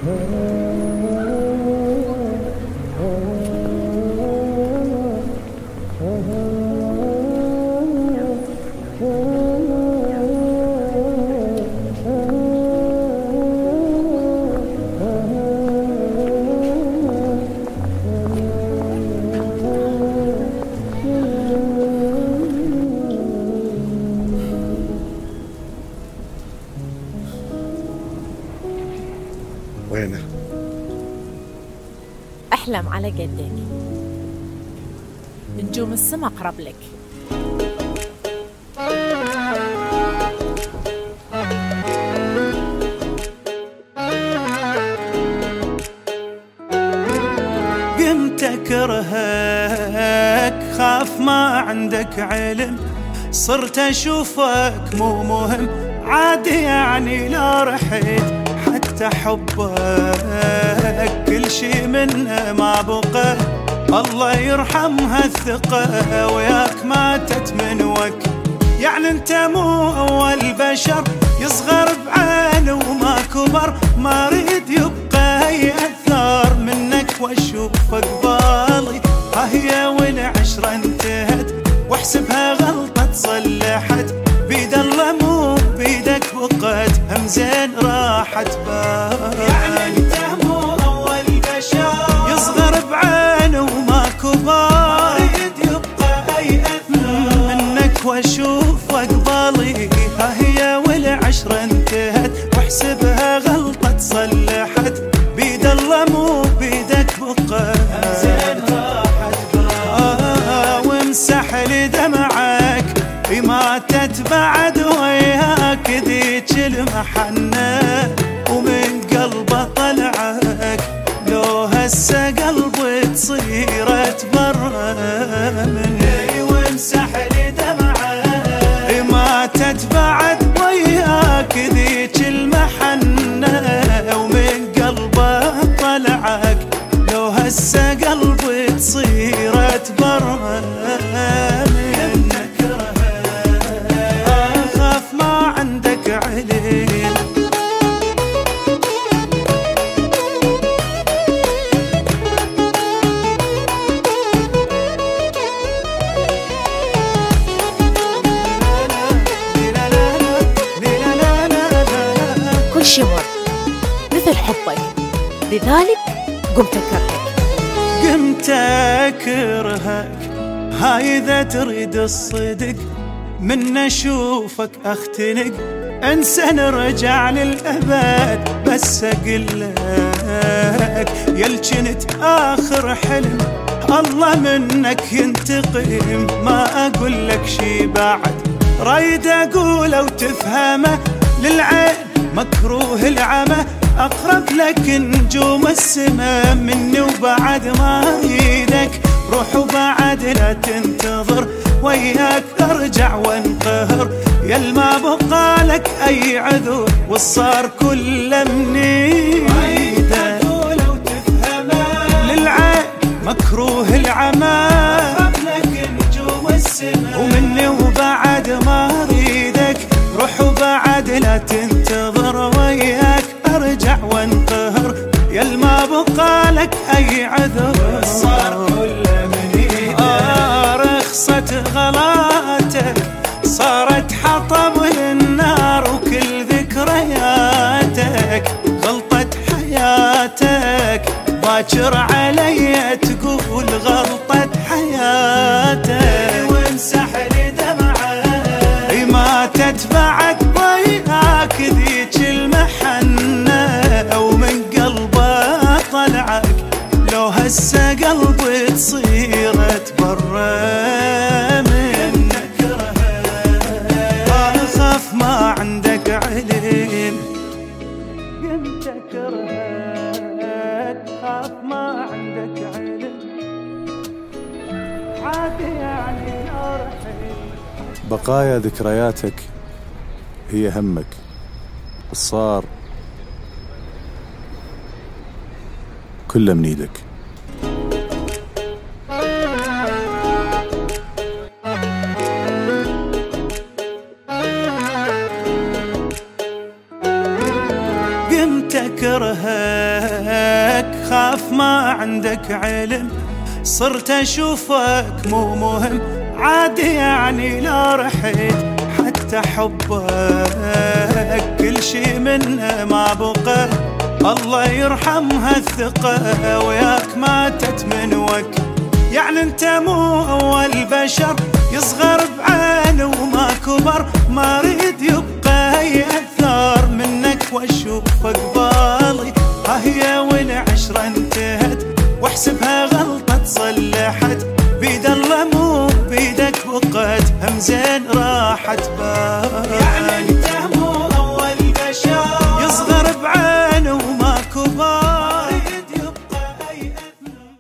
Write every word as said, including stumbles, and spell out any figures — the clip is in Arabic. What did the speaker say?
وينه؟ احلم على قدك، نجوم السما اقرب لك. قمت اكرهك، خاف ما عندك علم، صرت اشوفك مو مهم، عادي يعني لا رحت، حتى حبك كل شي منه ما بقى، الله يرحمها الثقة وياك ماتت من وك. يعني انت مو اول بشر يصغر بعينه وما كبر، ما اريد يبقى اي اثار منك واشوفك بالي، ها هي والعشرة انتهت واحسبها غلطة صلحت، بيد الله مو بيدك وقت، هم زين راحت بالي. يعني انت مو اول بشر يصغر بعينه وما كبر، ما اريد يبقى اي اثر منك واشوفك بالي، ها هي والعشرة انتهت واحسبها غلطة صلحت، بيد الله مو بيدك بقى، زين راحت بالي. وامسح لي دمعك ماتت بعد وياك ذيك المحنة، ومن قلبه طلعك لو هسه قلبي تصير تبرى مني. وامسح لي دمعك ماتت بعد وياك ذيك المحنة، ومن قلبه طلعك لو هسه قلبي تصير تبرى منك. كل شي مر مثل حبك، لذلك قمت اكرهك. قمت اكرهك، هاي اذا تريد الصدق من اشوفك اختنق، انسى نرجع للابد، بس اقول لك يل جنت اخر حلم، الله منك ينتقم، ما اقول لك شي بعد، رايد اقوله وتفهمه، للعين مكروه العمى، اقرب لك نجوم السما مني، وبعد ما ايدك روح وبعد لا تنتظر، وياك ارجع وانقهر، يل ما بقى لك اي عذر، والصار كله مني رايد اقوله وتفهمه، للعين مكروه العمى، اقرب لك نجوم السما ومني، وبعد ما اريدك روح وبعد لا تنتظر، وياك ارجع وانقهر، يل ما بقى لك اي عذر، صار كله مني. آه رخصت غلاتك صارت حطب للنار، وكل ذكرياتك غلطة حياتك، باكر علي تقول غلطة حياتك. وامسح لي دمعك ماتت بعد وياك ذيك المحنة، ومن قلبه طلعك لو هسه قلبي تصير تبرى منك. اخاف ما عندك علم، قمت اكرهك، خاف ما عندك علم، عادي يعني لا رحت. بقايا ذكرياتك هي همك، الصار كله من ايدك. قمت اكرهك، خاف ما عندك علم صرت اشوفك مو مهم، عادي يعني لا رحت حتى حبك كل شي منه ما بقى، الله يرحمها الثقة وياك ماتت من وك. يعني انت مو اول بشر يصغر بعين وما كبر، ما اريد يبقى اي اثار منك واشوفك بالي، ها هي والعشرة انتهت واحسبها غلطة صلحت، بيد الله مو بيدك وقت هم زين راحت بالي.